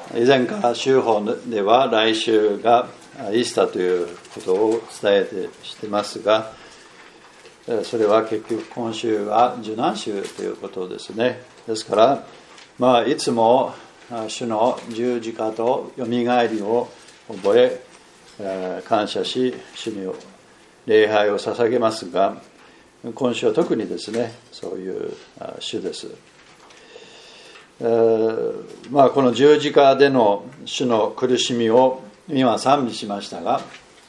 以前から週報では来週がイースターということを伝えてしてますが、それは結局今週は受難週ということですね。ですから、いつも主の十字架とよみがえりを覚え、感謝し主に礼拝を捧げますが、今週は特にですね、そういう週です。この十字架での主の苦しみを今賛美しましたが、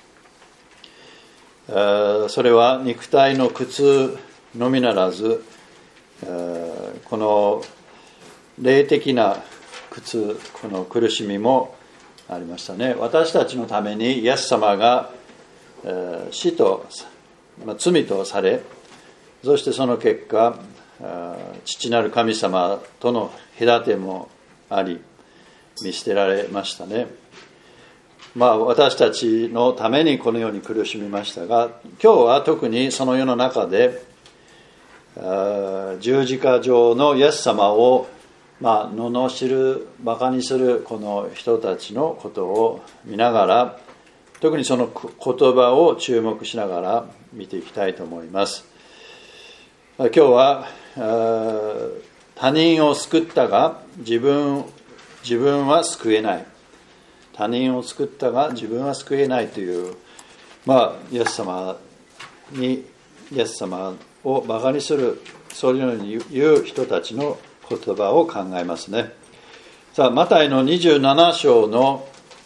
それは肉体の苦痛のみならず、この霊的な苦痛、この苦しみもありましたね。私たちのためにイエス様が死と罪とされ、そしてその結果、父なる神様との隔てもあり、見捨てられましたね。私たちのためにこのように苦しみましたが、今日は特にその世の中で十字架上のイエス様を罵る、馬鹿にするこの人たちのことを見ながら、特にその言葉を注目しながら見ていきたいと思います。今日は他人を救ったが自分は救えない、他人を救ったが自分は救えないという、イエス様を馬鹿にする、そういうように言う人たちの言葉を考えますね。さあ、マタイの27章の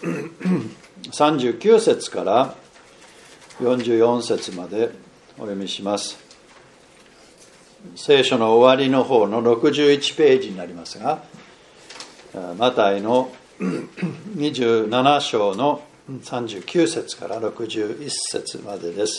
39節から44節までお読みします。聖書の終わりの方の61ページになりますが、マタイの27章の39節から61節までです。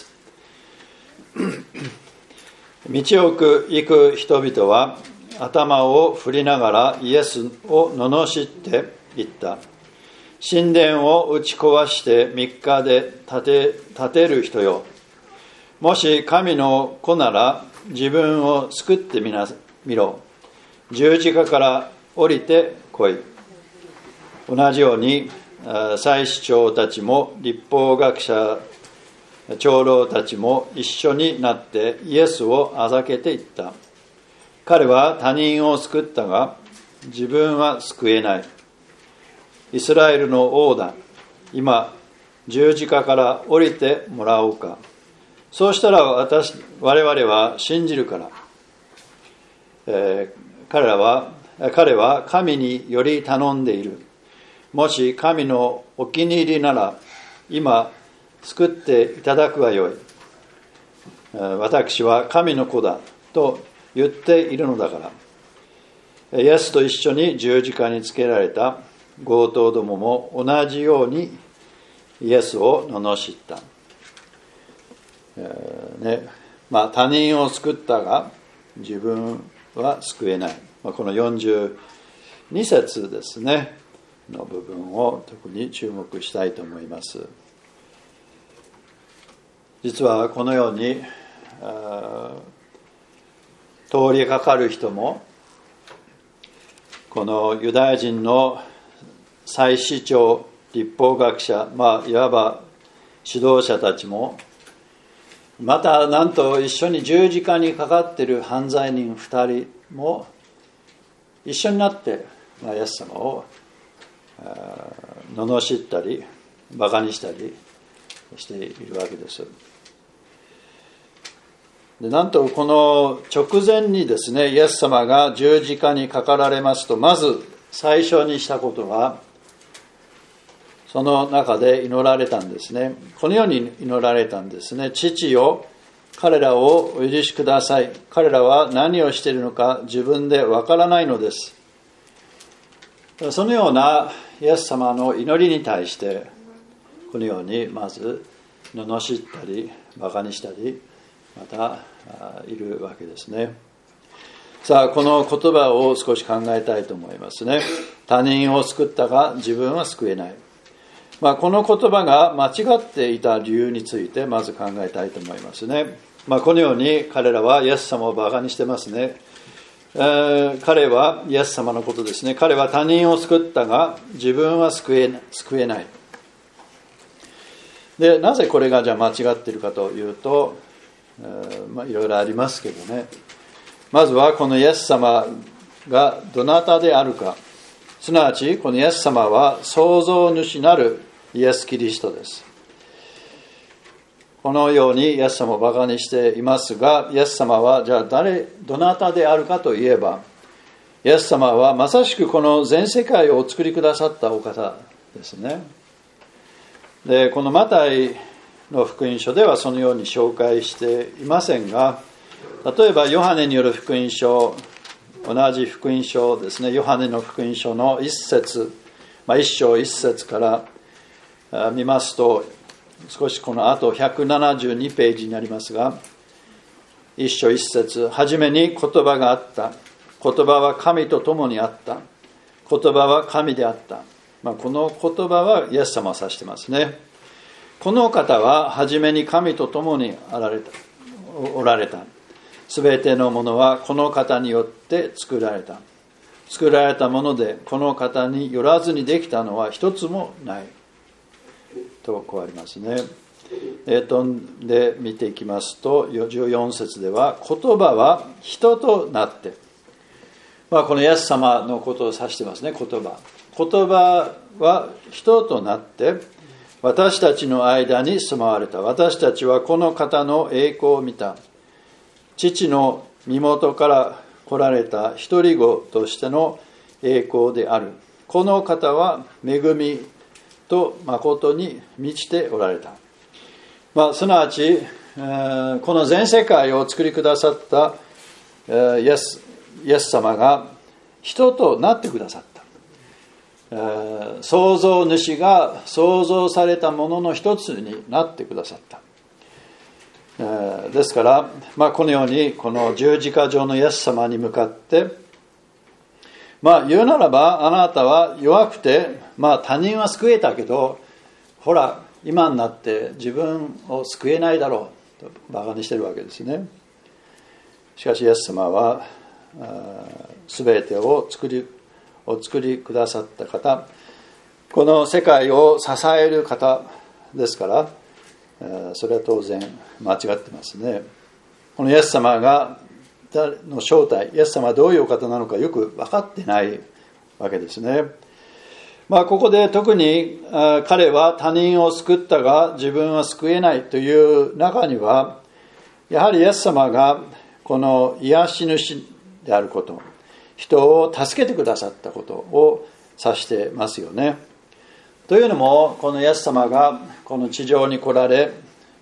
道を行く人々は頭を振りながらイエスを罵って言った。神殿を打ち壊して3日で建てる人よ。もし神の子なら自分を救ってみろ。十字架から降りてこい。同じように祭司長たちも律法学者長老たちも一緒になってイエスをあざけていった。彼は他人を救ったが自分は救えない。イスラエルの王だ。今十字架から降りてもらおうか。そうしたら我々は信じるから。彼は神により頼んでいる。もし神のお気に入りなら今救っていただくがよい。私は神の子だと言っているのだから。イエスと一緒に十字架につけられた強盗どもも同じようにイエスを罵った。他人を救ったが自分は救えない。この42節ですねの部分を特に注目したいと思います。実はこのように通りかかる人もこのユダヤ人の祭司長、律法学者、いわば指導者たちも、またなんと一緒に十字架にかかっている犯罪人2人も一緒になってイエス様を罵ったり馬鹿にしたりしているわけです。でなんとこの直前にですね、イエス様が十字架にかかられますと、まず最初にしたことがその中で祈られたんですね。このように祈られたんですね。父よ、彼らをお許しください。彼らは何をしているのか自分でわからないのです。そのようなイエス様の祈りに対してこのようにまず罵ったり馬鹿にしたりまたいるわけですね。さあ、この言葉を少し考えたいと思いますね。他人を救ったが自分は救えない。この言葉が間違っていた理由についてまず考えたいと思いますね。このように彼らはイエス様を馬鹿にしてますね。 彼はイエス様のことですね。彼は他人を救ったが自分は救えない。で、なぜこれがじゃあ間違っているかというと、いろいろありますけどね。まずはこのイエス様がどなたであるか、すなわちこのイエス様は創造主なるイエス・キリストです。このようにイエス様をバカにしていますが、イエス様はじゃあどなたであるかといえば、イエス様はまさしくこの全世界をお作りくださったお方ですね。で、このマタイの福音書ではそのように紹介していませんが、例えばヨハネによる福音書、同じ福音書ですね、ヨハネの福音書の一節、一章一節から見ますと、少しこの後172ページになりますが、一章一節、はじめに言葉があった。言葉は神と共にあった。言葉は神であった。この言葉はイエス様を指してますね。この方ははじめに神と共におられた。すべてのものはこの方によって作られた。作られたものでこの方によらずにできたのは一つもない。とこうありますね。で見ていきますと14節では、言葉は人となって、このイエス様のことを指してますね。言葉は人となって私たちの間に住まわれた。私たちはこの方の栄光を見た。父の身元から来られた一人子としての栄光である。この方は恵みと誠に満ちておられた。すなわち、この全世界を作りくださったイエス様が人となってくださった。創造主が創造されたものの一つになってくださった。ですから、このようにこの十字架上のイエス様に向かって言うならば、あなたは弱くて、他人は救えたけど、ほら今になって自分を救えないだろうとバカにしてるわけですね。しかしイエス様は全てをお作りくださった方、この世界を支える方ですから、それは当然間違ってますね。このイエス様の正体、イエス様はどういうお方なのかよく分かってないわけですね。ここで特に彼は他人を救ったが自分は救えないという中には、やはりイエス様がこの癒し主であること、人を助けてくださったことを指してますよね。というのも、このイエス様がこの地上に来られ、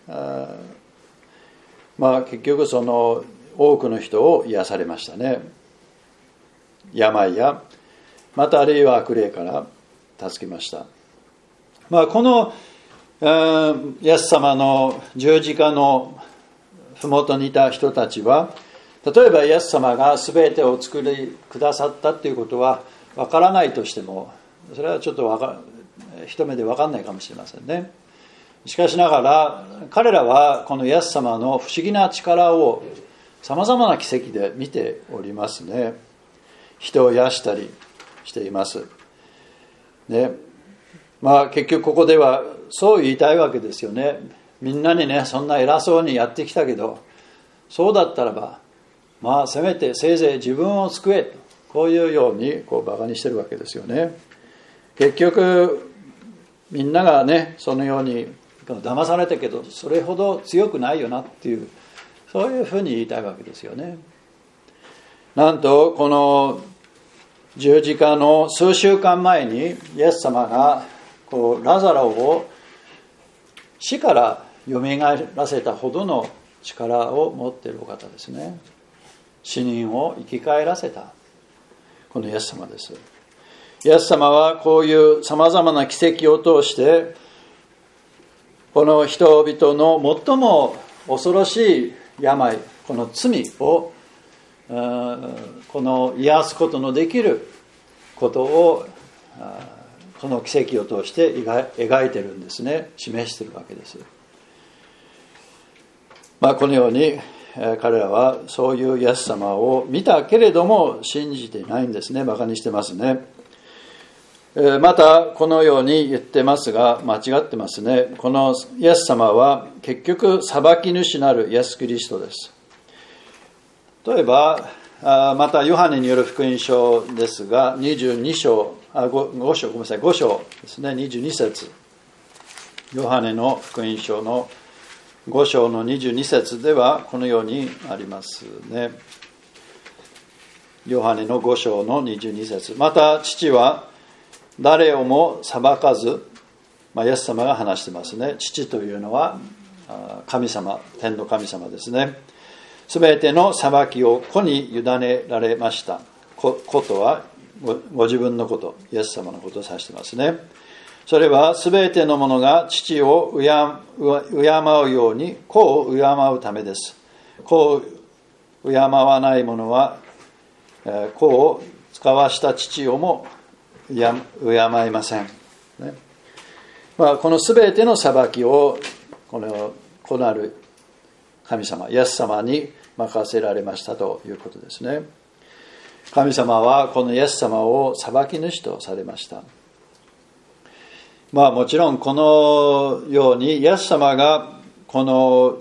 結局その多くの人を癒されましたね。病やまたあるいは悪霊から助けました。このイエス様の十字架のふもとにいた人たちは、例えばイエス様が全てを作りくださったということは分からないとしても、それはちょっと一目で分かんないかもしれませんね。しかしながら彼らはこのイエス様の不思議な力をさまざまな奇跡で見ておりますね。人を癒したりしていますね。結局ここではそう言いたいわけですよね。みんなにね、そんな偉そうにやってきたけど、そうだったらばせめてせいぜい自分を救えと、こういうようにバカにしてるわけですよね。結局みんながね、そのように騙されたけどそれほど強くないよなっていう、そういうふうに言いたいわけですよね。なんとこの十字架の数週間前にイエス様がラザロを死からよみがえらせたほどの力を持っているお方ですね。死人を生き返らせたこのイエス様です。イエス様はこういうさまざまな奇跡を通して、この人々の最も恐ろしい病、この罪をこの癒すことのできることをこの奇跡を通して描いてるんですね。示しているわけです。このように彼らはそういうイエス様を見たけれども信じていないんですね。馬鹿にしてますね。またこのように言ってますが間違ってますね。このイエス様は結局裁き主なるイエス・キリストです。例えばまたヨハネによる福音書ですが5章ですね、22節。ヨハネの福音書の5章の22節ではこのようにありますね。ヨハネの5章の22節。また父は誰をも裁かず、イエス様が話してますね。父というのは神様、天の神様ですね。すべての裁きを子に委ねられました。子とはご自分のこと、イエス様のことを指してますね。それはすべてのものが父を敬うように子を敬うためです。子を敬わない者は子を使わした父をも敬いません、ね。このすべての裁きを子なる神様イエス様に任せられましたということですね。神様はこのイエス様を裁き主とされました。もちろんこのようにイエス様がこの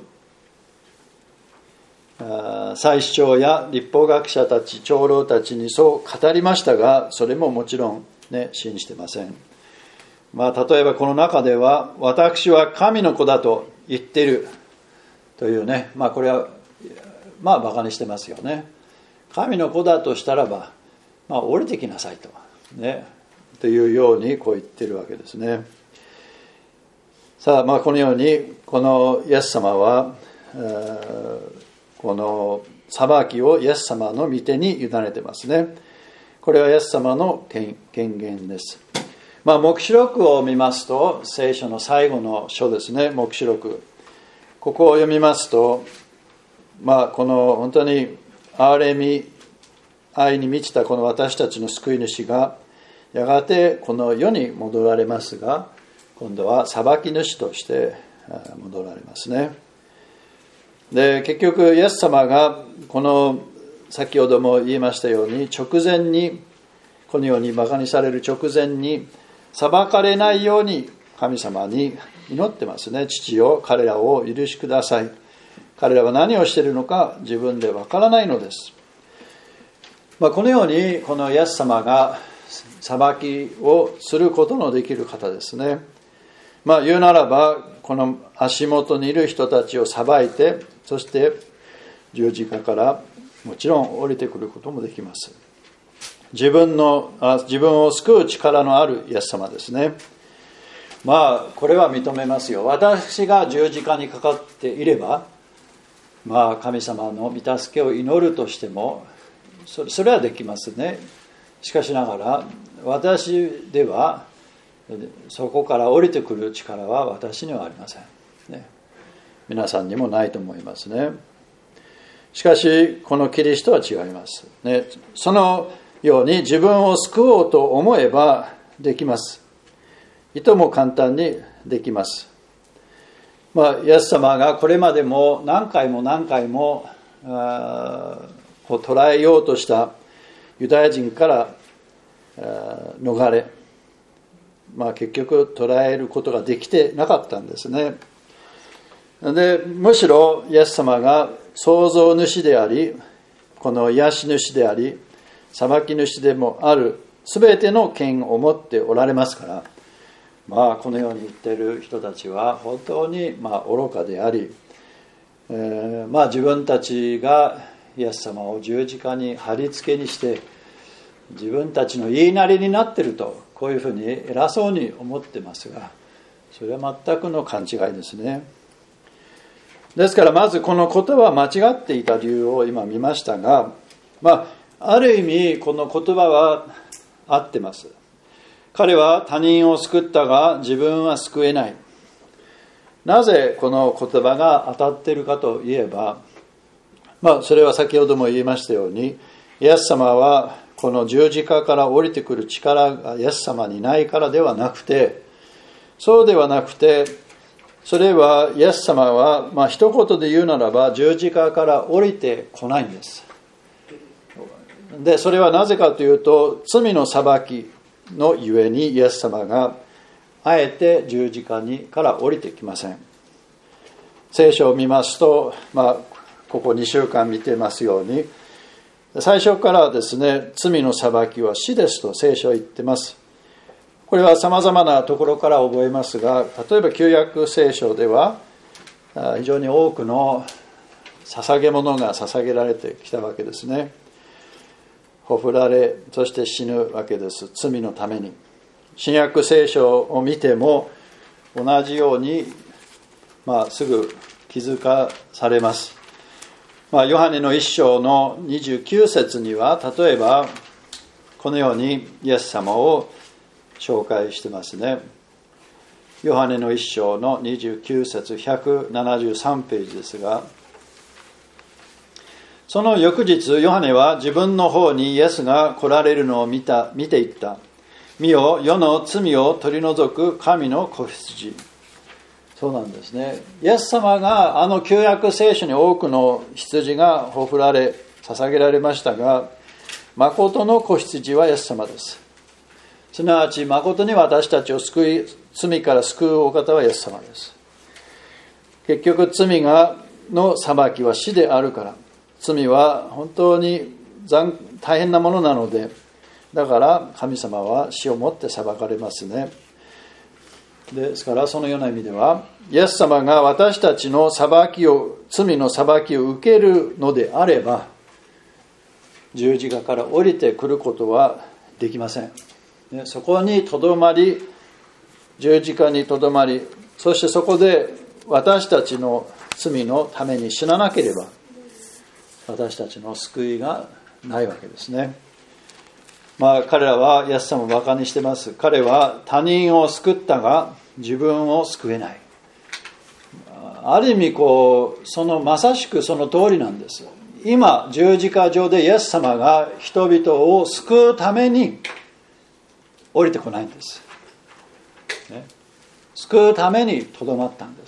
祭司長や律法学者たち長老たちにそう語りましたが、それももちろんね信じてません。例えばこの中では私は神の子だと言っているというね、これは馬鹿にしてますよね。神の子だとしたらば、降りてきなさいとねというようにこう言ってるわけですね。さあ、このようにこのイエス様はこの裁きをイエス様の御手に委ねてますね。これはイエス様の権限です。黙示録を見ますと、聖書の最後の書ですね、黙示録。ここを読みますと、この本当に憐れみ愛に満ちたこの私たちの救い主がやがてこの世に戻られますが、今度は裁き主として戻られますね。で、結局イエス様がこの先ほども言いましたように直前にこのように馬鹿にされる直前に裁かれないように神様に祈ってますね。父よ、彼らを許しください。彼らは何をしているのか自分でわからないのです。このようにこのイエス様が裁きをすることのできる方ですね。言うならばこの足元にいる人たちを裁いて、そして十字架からもちろん降りてくることもできます。自分を救う力のあるイエス様ですね。これは認めますよ。私が十字架にかかっていれば、神様の御助けを祈るとしてもそれはできますね。しかしながら私ではそこから降りてくる力は私にはありません、ね。皆さんにもないと思いますね。しかしこのキリストは違います、ね。そのように自分を救おうと思えばできます。いとも簡単にできます。イエス様がこれまでも何回も捉えようとしたユダヤ人から逃れ、結局捉えることができてなかったんですね。で、むしろイエス様が創造主であり、この癒し主であり、裁き主でもある全ての権を持っておられますから、このように言っている人たちは本当に愚かであり、自分たちがイエス様を十字架に貼り付けにして自分たちの言いなりになっていると、こういうふうに偉そうに思ってますが、それは全くの勘違いですね。ですからまずこの言葉は間違っていた理由を今見ましたが、ある意味この言葉は合ってます。彼は他人を救ったが自分は救えない。なぜこの言葉が当たっているかといえば、それは先ほども言いましたように、イエス様はこの十字架から降りてくる力がイエス様にないからではなくて、そうではなくてそれはイエス様は、一言で言うならば十字架から降りてこないんです。でそれはなぜかというと、罪の裁きのゆえにイエス様があえて十字架から降りてきません。聖書を見ますと、ここ2週間見てますように、最初からですね、罪の裁きは死ですと聖書は言ってます。これはさまざまなところから覚えますが、例えば旧約聖書では非常に多くの捧げ物が捧げられてきたわけですね。ほふられ、そして死ぬわけです、罪のために。新約聖書を見ても同じように、すぐ気づかされます。ヨハネの一章の29節には、例えばこのようにイエス様を紹介してますね。ヨハネの一章の29節173ページですが、その翌日ヨハネは自分の方にイエスが来られるのを見ていった。見よ、世の罪を取り除く神の子羊。そうなんですね。イエス様が旧約聖書に多くの羊がほふられ捧げられましたが、誠の子羊はイエス様です。すなわち誠に私たちを罪から救うお方はイエス様です。結局罪の裁きは死であるから、罪は本当に大変なものなので、だから神様は死をもって裁かれますね。ですからそのような意味では、イエス様が私たちの罪の裁きを受けるのであれば、十字架から降りてくることはできません。そこにとどまり、十字架にとどまり、そしてそこで私たちの罪のために死ななければ、私たちの救いがないわけですね。彼らはイエス様をバカにしてます。彼は他人を救ったが自分を救えない。ある意味まさしくその通りなんです。今十字架上でイエス様が人々を救うために降りてこないんです、救うためにとどまったんです。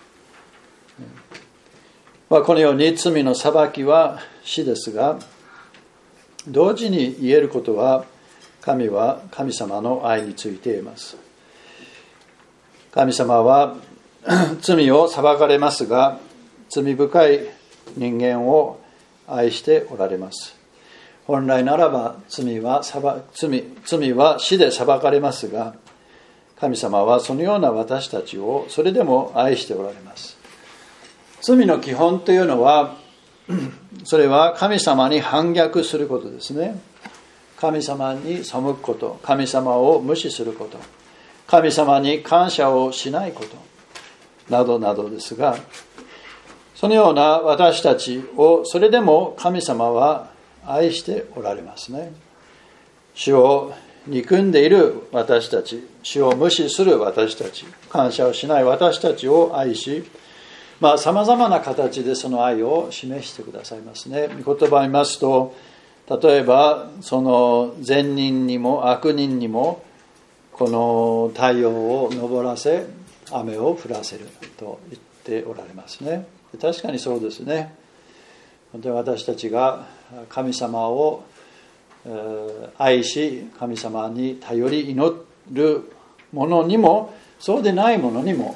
このように罪の裁きは死ですが、同時に言えることは、神は神様の愛について言えます。神様は罪を裁かれますが、罪深い人間を愛しておられます。本来ならば罪は死で裁かれますが、神様はそのような私たちをそれでも愛しておられます。罪の基本というのは、それは神様に反逆することですね。神様に背くこと、神様を無視すること、神様に感謝をしないことなどなどですが、そのような私たちをそれでも神様は愛しておられますね。主を憎んでいる私たち、主を無視する私たち、感謝をしない私たちを愛し、さまざまな形でその愛を示してくださいますね。御言葉を見ますと、例えばその善人にも悪人にもこの太陽を昇らせ雨を降らせると言っておられますね。確かにそうですね。本当に私たちが神様を愛し、神様に頼り祈るものにもそうでないものにも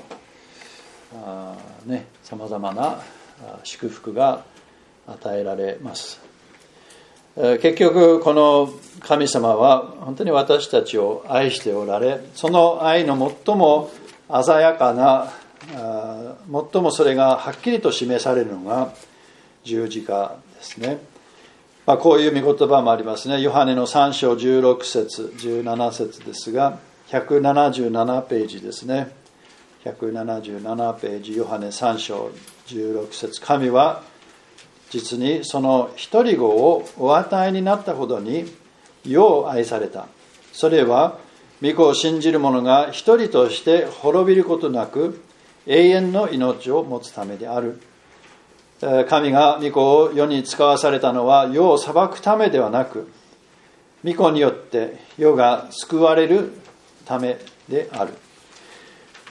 さまざまな祝福が与えられます。結局この神様は本当に私たちを愛しておられ、その愛の最も鮮やかな、最もそれがはっきりと示されるのが十字架ですね。こういう御言葉もありますね。ヨハネの3章16節17節ですが、177ページですね。177ページ、ヨハネ3章16節、神は実にその一人子をお与えになったほどに世を愛された。それは御子を信じる者が一人として滅びることなく永遠の命を持つためである。神が御子を世に使わされたのは世を裁くためではなく、御子によって世が救われるためである。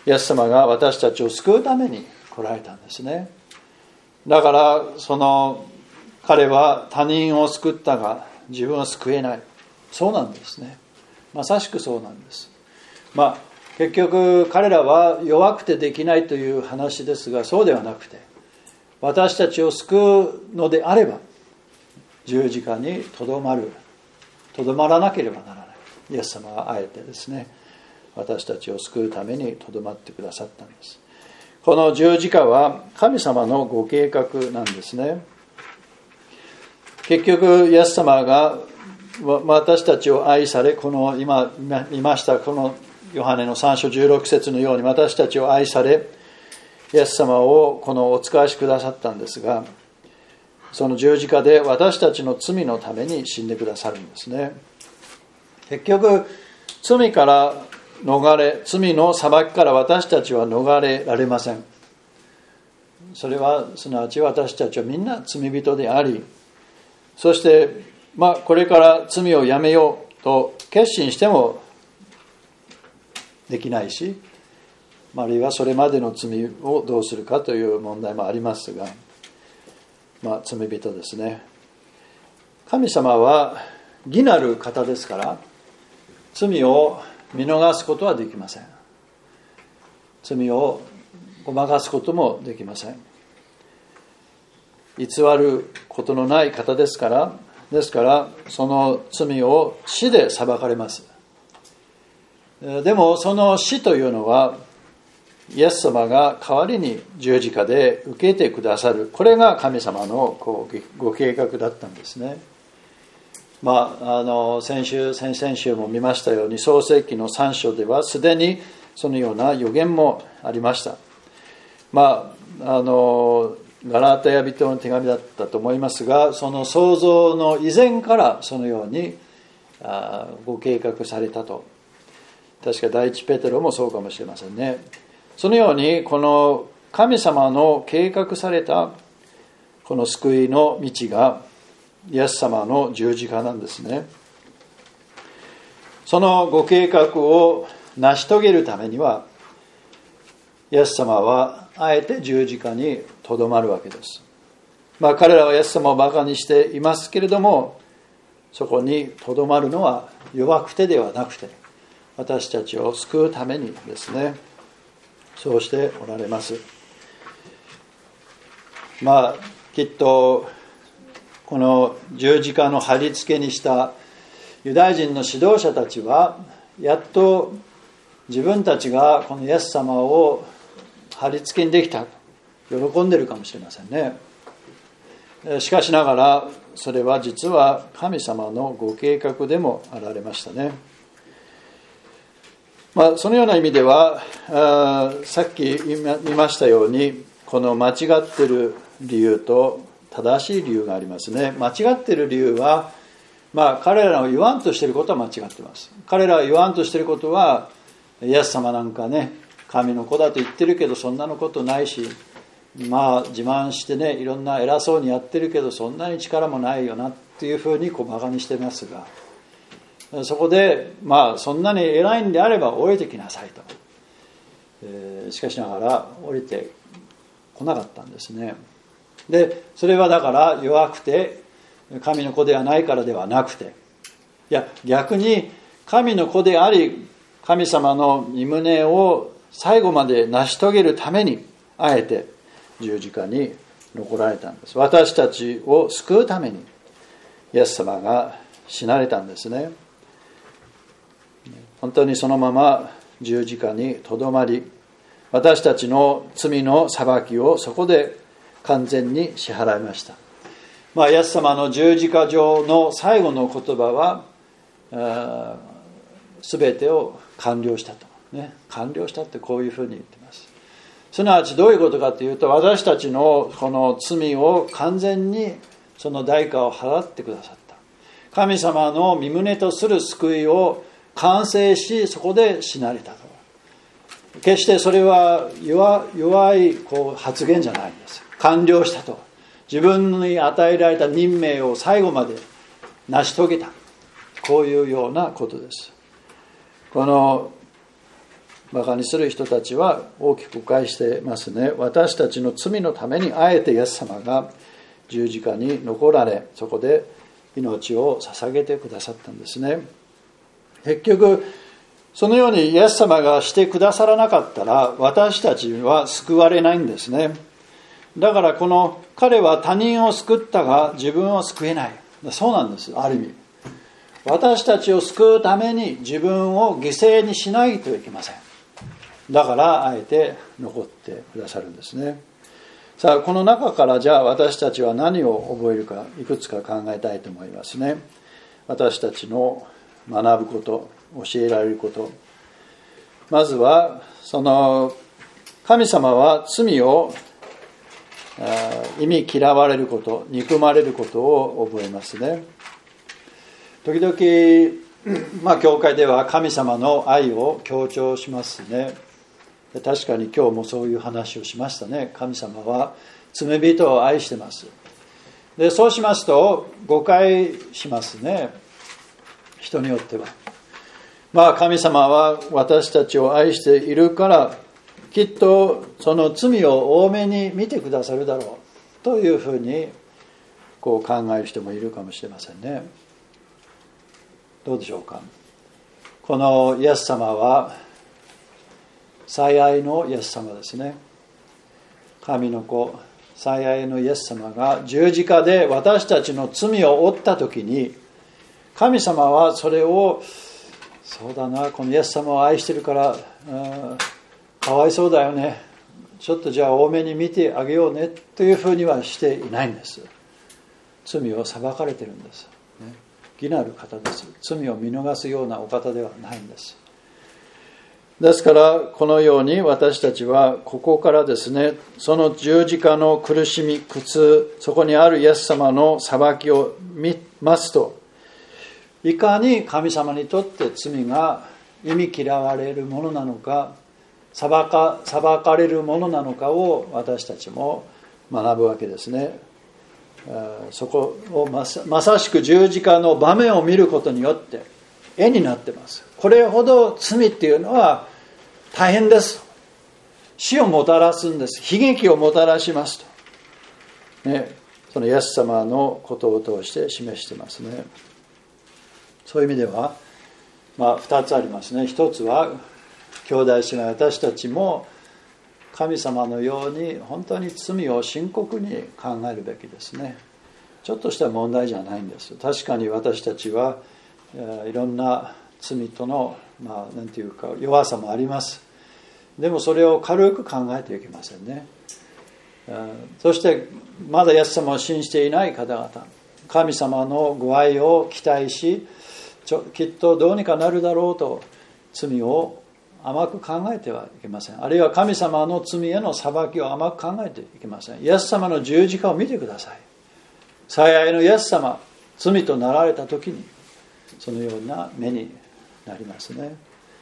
イエス様が私たちを救うために来られたんですね。だから彼は他人を救ったが自分は救えない。そうなんですね。まさしくそうなんです。結局彼らは弱くてできないという話ですが、そうではなくて、私たちを救うのであれば十字架にとどまらなければならない。イエス様はあえてですね、私たちを救うためにとどまってくださったんです。この十字架は神様のご計画なんですね。結局イエス様が私たちを愛され、この今見ましたこのヨハネの3章16節のように私たちを愛され、イエス様をお使わしくださったんですが、その十字架で私たちの罪のために死んでくださるんですね。結局罪から罪の裁きから私たちは逃れられません。それはすなわち私たちはみんな罪人であり、そしてこれから罪をやめようと決心してもできないし、あるいはそれまでの罪をどうするかという問題もありますが、罪人ですね。神様は義なる方ですから罪を見逃すことはできません。罪をごまかすこともできません。偽ることのない方ですからその罪を死で裁かれます。でもその死というのはイエス様が代わりに十字架で受けてくださる、これが神様のご計画だったんですね。先々週も見ましたように創世記の3章ではすでにそのような予言もありました。ガラテヤ人の手紙だったと思いますが、その創造の以前からそのようにご計画されたと。確か第一ペテロもそうかもしれませんね。そのようにこの神様の計画されたこの救いの道がイエス様の十字架なんですね。そのご計画を成し遂げるためにはイエス様はあえて十字架にとどまるわけです。彼らはイエス様をバカにしていますけれども、そこにとどまるのは弱くてではなくて私たちを救うためにですね、そうしておられます。きっとこの十字架の貼り付けにしたユダヤ人の指導者たちはやっと自分たちがこのイエス様を貼り付けにできたと喜んでいるかもしれませんね。しかしながらそれは実は神様のご計画でもあられましたね。そのような意味ではさっき見ましたようにこの間違っている理由と正しい理由がありますね。間違っている理由は、彼らの言わんとしていることは間違っています。彼らが言わんとしていることは、イエス様なんかね神の子だと言ってるけどそんなのことないし、自慢してねいろんな偉そうにやってるけどそんなに力もないよなっていうふうにバカにしてますが、そこでそんなに偉いんであれば降りてきなさいと、しかしながら降りてこなかったんですね。でそれはだから弱くて神の子ではないからではなくて、逆に神の子であり神様の御胸を最後まで成し遂げるためにあえて十字架に残られたんです。私たちを救うためにイエス様が死なれたんですね。本当にそのまま十字架にとどまり、私たちの罪の裁きをそこで完全に支払いました。イエス様の十字架上の最後の言葉は全てを完了したと、完了したってこういうふうに言っています。すなわちどういうことかというと、私たちのこの罪を完全にその代価を払ってくださった。神様の御胸とする救いを完成し、そこで死なれたと。決してそれは弱い発言じゃないんです。完了したと。自分に与えられた任命を最後まで成し遂げた。こういうようなことです。このバカにする人たちは大きく誤解してますね。私たちの罪のためにあえてイエス様が十字架に残られ、そこで命を捧げてくださったんですね。結局そのようにイエス様がしてくださらなかったら私たちは救われないんですね。だからこの彼は他人を救ったが自分を救えない。そうなんです。ある意味私たちを救うために自分を犠牲にしないといけません。だからあえて残ってくださるんですね。さあこの中からじゃあ私たちは何を覚えるかいくつか考えたいと思いますね。私たちの学ぶこと、教えられること、まずはその神様は罪を忌み嫌われること、憎まれることを覚えますね。時々教会では神様の愛を強調しますね。確かに今日もそういう話をしましたね。神様は罪人を愛してます。でそうしますと誤解しますね、人によっては。神様は私たちを愛しているからきっとその罪を多めに見てくださるだろうというふうに考える人もいるかもしれませんね。どうでしょうか。このイエス様は最愛のイエス様ですね。神の子、最愛のイエス様が十字架で私たちの罪を負った時に、神様はそれを、そうだな、このイエス様を愛してるからかわいそうだよね、ちょっとじゃあ多めに見てあげようねというふうにはしていないんです。罪を裁かれてるんです、ね、義なる方です。罪を見逃すようなお方ではないんです。ですからこのように私たちはここからですね、その十字架の苦しみ、苦痛、そこにあるイエス様の裁きを見ますと、いかに神様にとって罪が忌み嫌われるものなのか、裁かれるものなのかを私たちも学ぶわけですね。そこをまさしく十字架の場面を見ることによって絵になってます。これほど罪っていうのは大変です。死をもたらすんです。悲劇をもたらしますと、ね、そのイエス様のことを通して示してますね。そういう意味では、2つありますね。一つは兄弟姉妹、私たちも神様のように本当に罪を深刻に考えるべきですね。ちょっとした問題じゃないんです。確かに私たちはいろんな罪とのなんていうか弱さもあります。でもそれを軽く考えてはいけませんね。そしてまだイエス様を信じていない方々、神様のご愛を期待し、きっとどうにかなるだろうと罪を甘く考えてはいけません。あるいは神様の罪への裁きを甘く考えてはいけません。イエス様の十字架を見てください。最愛のイエス様、罪となられた時にそのような目になりますね。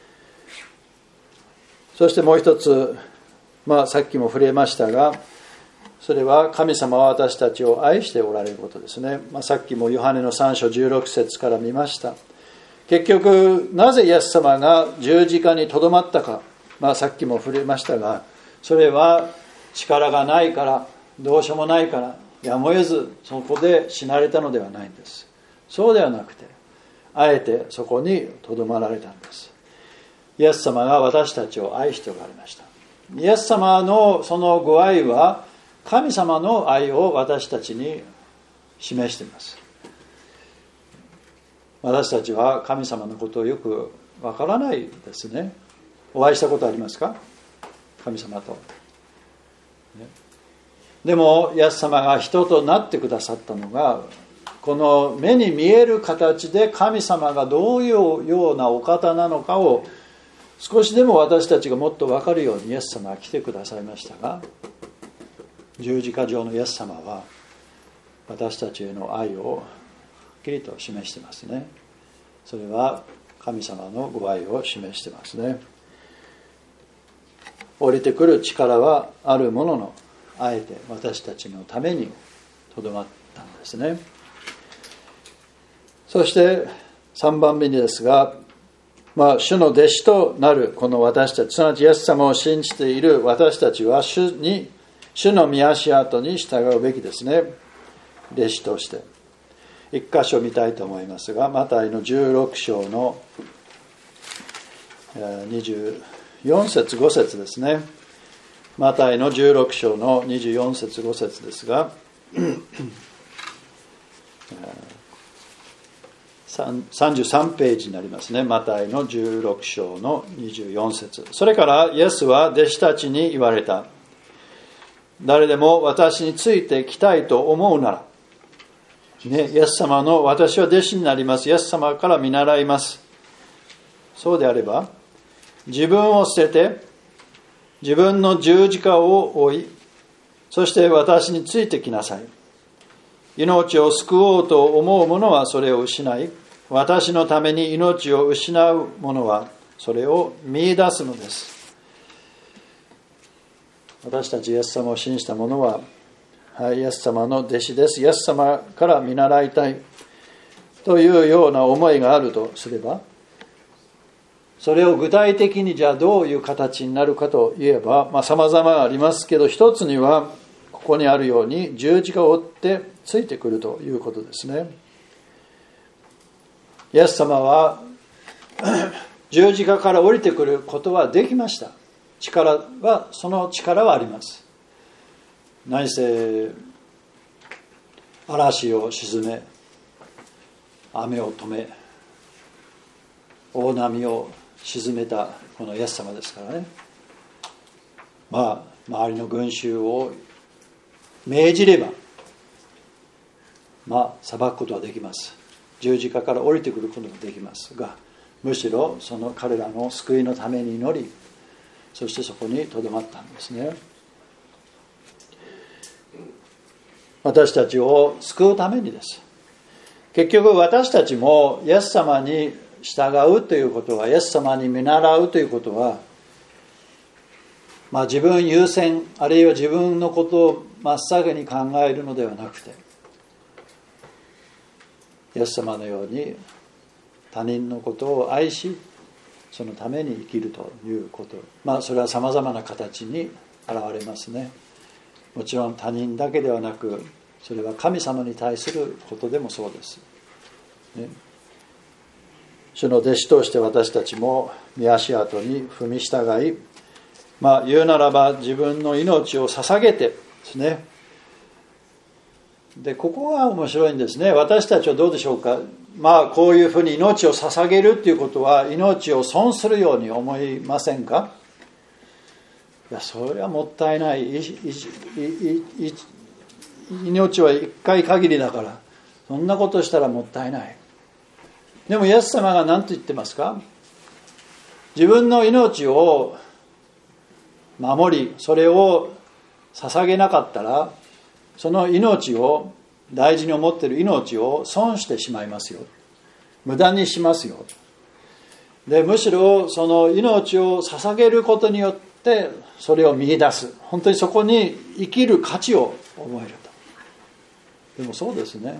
そしてもう一つ、さっきも触れましたが、それは神様は私たちを愛しておられることですね。さっきもヨハネの3章16節から見ました。結局なぜイエス様が十字架にとどまったか、さっきも触れましたが、それは力がないから、どうしようもないから、やむを得ずそこで死なれたのではないんです。そうではなくて、あえてそこにとどまられたんです。イエス様が私たちを愛しておられました。イエス様のそのご愛は神様の愛を私たちに示しています。私たちは神様のことをよくわからないですね。お会いしたことありますか？神様と、ね、でもイエス様が人となってくださったのが、この目に見える形で神様がどういうようなお方なのかを少しでも私たちがもっと分かるようにイエス様は来てくださいましたが、十字架上のイエス様は私たちへの愛をはっきりと示してますね。それは神様のご愛を示してますね。降りてくる力はあるものの、あえて私たちのためにとどまったんですね。そして3番目にですが、 主の弟子となるこの私たち、すなわちイエス様を信じている私たちは主の御足跡に従うべきですね。弟子として一箇所見たいと思いますが、マタイの16章の24節5節ですね。マタイの16章の24節5節ですが33ページになりますね。マタイの16章の24節。それからイエスは弟子たちに言われた。誰でも私についてきたいと思うなら、イエス様の私は弟子になります。イエス様から見習います。そうであれば、自分を捨てて、自分の十字架を追い、そして私についてきなさい。命を救おうと思う者はそれを失い、私のために命を失う者はそれを見出すのです。私たちイエス様を信じた者は、イエス様の弟子です。イエス様から見習いたいというような思いがあるとすれば、それを具体的にじゃあどういう形になるかといえば、様々ありますけど、一つにはここにあるように十字架を追ってついてくるということですね。イエス様は十字架から降りてくることはできました。その力はあります。何せ嵐を鎮め、雨を止め、大波を沈めたこのイエス様ですからね。周りの群衆を命じれば裁くことはできます。十字架から降りてくることもできますが、むしろその彼らの救いのために祈り、そしてそこにとどまったんですね。私たちを救うためにです。結局私たちもイエス様に従うということは、イエス様に見習うということは、自分優先、あるいは自分のことを真っ先に考えるのではなくて、イエス様のように他人のことを愛し、そのために生きるということ、それはさまざまな形に現れますね。もちろん他人だけではなく、それは神様に対することでもそうです、ね。主の弟子として私たちも御足跡に踏み従い、言うならば自分の命を捧げてですね。でここが面白いんですね。私たちはどうでしょうか。こういうふうに命を捧げるということは命を損するように思いませんか。それはもったいない。命は一回限りだから、そんなことしたらもったいない。でもイエス様が何と言ってますか。自分の命を守り、それを捧げなかったら、その命を、大事に思っている命を損してしまいますよ。無駄にしますよ。でむしろその命を捧げることによってそれを見出す。本当にそこに生きる価値を覚えると。でもそうですね。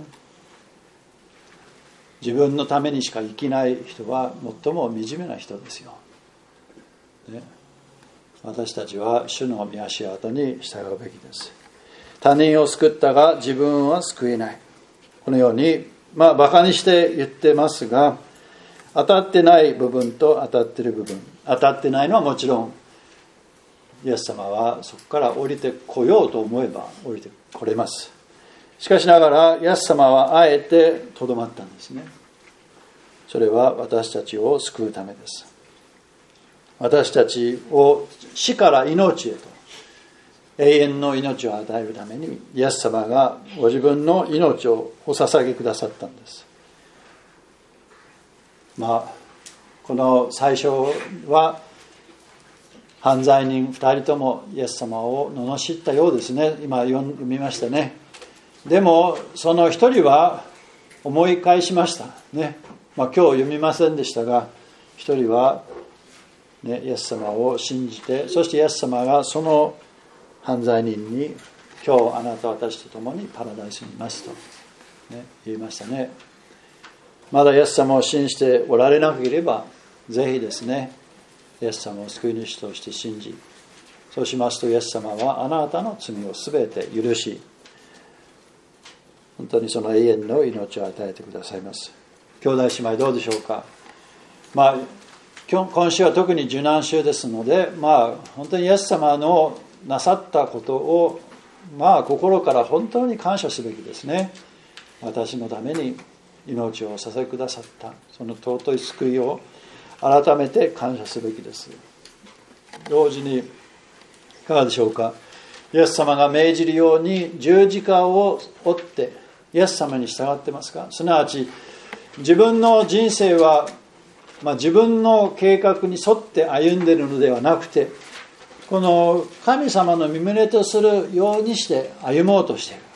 自分のためにしか生きない人は最も惨めな人ですよ。ね、私たちは主の御足跡に従うべきです。他人を救ったが自分は救えない。このように馬鹿にして言ってますが、当たってない部分と当たってる部分、当たってないのはもちろんイエス様はそこから降りてこようと思えば降りてこれます。しかしながらイエス様はあえてとどまったんですね。それは私たちを救うためです。私たちを死から命へと、永遠の命を与えるためにイエス様がご自分の命をお捧げくださったんです。この最初は犯罪人2人ともイエス様を罵ったようですね。今読みましたね。でもその一人は思い返しましたね。今日読みませんでしたが、一人は、イエス様を信じて、そしてイエス様がその犯罪人に今日あなた私と共にパラダイスにいますと、言いましたね。まだイエス様を信じておられなければぜひですね、イエス様を救い主として信じ、そうしますとイエス様はあなたの罪をすべて許し、本当にその永遠の命を与えてくださいます。兄弟姉妹どうでしょうか。今週は特に受難週ですので、本当にイエス様のなさったことを心から本当に感謝すべきですね。私のために命を捧げくださったその尊い救いを改めて感謝すべきです。同時にいかがでしょうか。イエス様が命じるように十字架を追ってイエス様に従ってますか。すなわち自分の人生は、自分の計画に沿って歩んでいるのではなくて、この神様の身旨とするようにして歩もうとしている。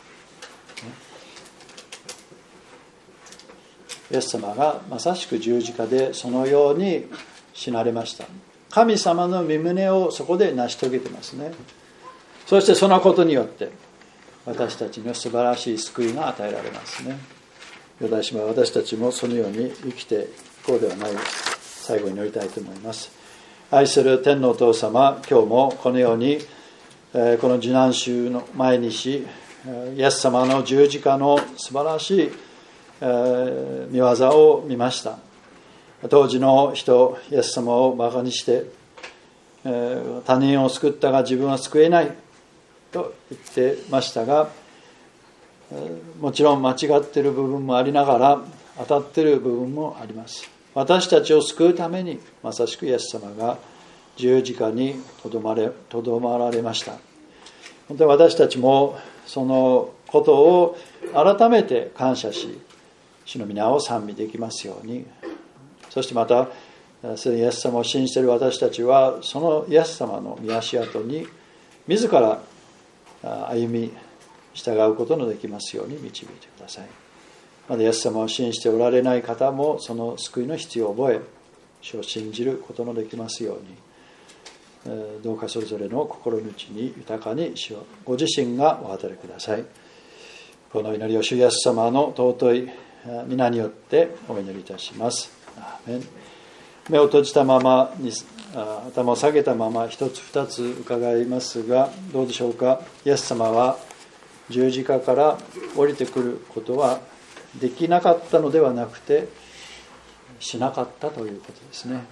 イエス様がまさしく十字架でそのように死なれました。神様の身旨をそこで成し遂げてますね。そしてそのことによって私たちの素晴らしい救いが与えられますね。私たちもそのように生きていこうではないです。最後に祈りたいと思います。愛する天のお父様、今日もこのようにこの受難週の前にし、イエス様の十字架の素晴らしい見業を見ました。当時の人、イエス様をバカにして他人を救ったが自分は救えないと言ってましたが、もちろん間違っている部分もありながら当たっている部分もあります。私たちを救うためにまさしくイエス様が十字架にとどまられました。本当に私たちもそのことを改めて感謝し、主の皆を賛美できますように。そしてまたすでにイエス様を信じている私たちはそのイエス様の御足跡に自ら歩み従うことのできますように導いてください。まだイエス様を信じておられない方もその救いの必要を覚え、主を信じることのできますように、どうかそれぞれの心の内に豊かに主をご自身がお働きください。この祈りを主イエス様の尊い皆によってお祈りいたします。アーメン。目を閉じたままに頭を下げたまま一つ二つ伺いますが、どうでしょうか。イエス様は十字架から降りてくることはできなかったのではなくてしなかったということですね。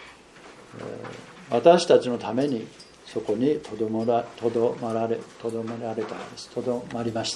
私たちのためにそこにとどまりました。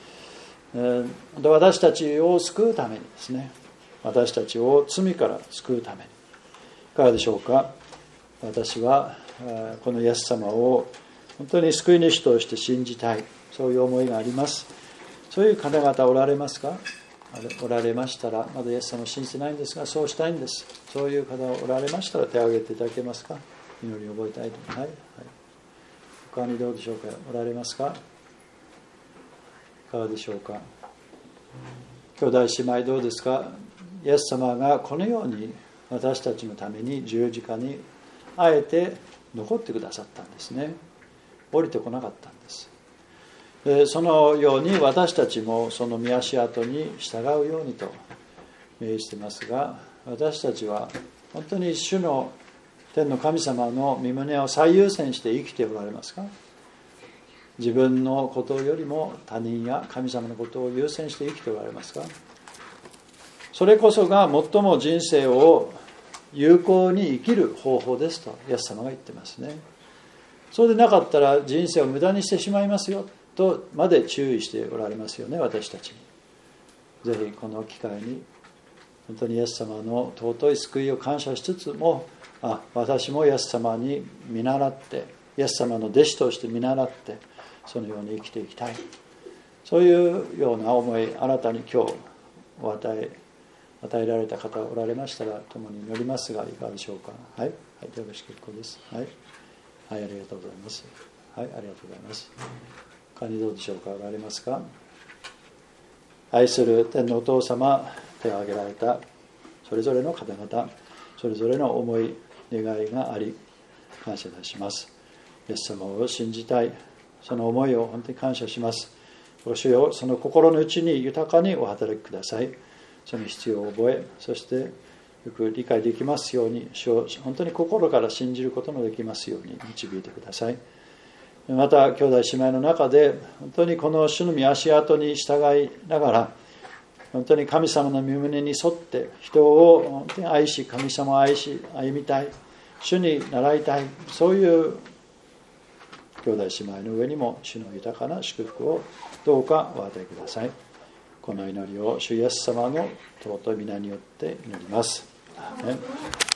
私たちを救うためにですね、私たちを罪から救うために、いかがでしょうか。私はこのイエス様を本当に救い主として信じたい、そういう思いがあります。そういう方々おられますか。おられましたら、まだイエス様を信じてないんですがそうしたいんです。そういう方おられましたら手を挙げていただけますか。祈りを覚えたいと思います。はい、他にどうでしょうか。おられますか。いかがでしょうか。兄弟姉妹どうですか。イエス様がこのように私たちのために十字架にあえて残ってくださったんですね。降りてこなかったんです。そのように私たちもその御足跡に従うようにと命じていますが、私たちは本当に主の天の神様の御胸を最優先して生きておられますか。自分のことよりも他人や神様のことを優先して生きておられますか。それこそが最も人生を有効に生きる方法ですとイエス様が言ってますね。そうでなかったら人生を無駄にしてしまいますよとまで注意しておられますよね。私たちにぜひこの機会に本当にイエス様の尊い救いを感謝しつつも、私もイエス様に見習って、イエス様の弟子として見習ってそのように生きていきたい、そういうような思い新たに今日与えられた方おられましたら共に祈りますがいかがでしょうか。はい、よろしく結構です。はい、ありがとうございます。はい、ありがとうございます。他にどうでしょうか。おられますか。愛する天のお父様、手を挙げられたそれぞれの方々、それぞれの思い願いがあり感謝いたします。イエス様を信じたい、その思いを本当に感謝します。ご主よ、その心の内に豊かにお働きください。その必要を覚え、そしてよく理解できますように、主を本当に心から信じることのできますように導いてください。また兄弟姉妹の中で本当にこの主の御足跡に従いながら、本当に神様の御胸に沿って人を本当に愛し、神様を愛し歩みたい、主に習いたい、そういう兄弟姉妹の上にも主の豊かな祝福をどうかお与えください。この祈りを主イエス様の尊い皆によって祈ります。アーメン。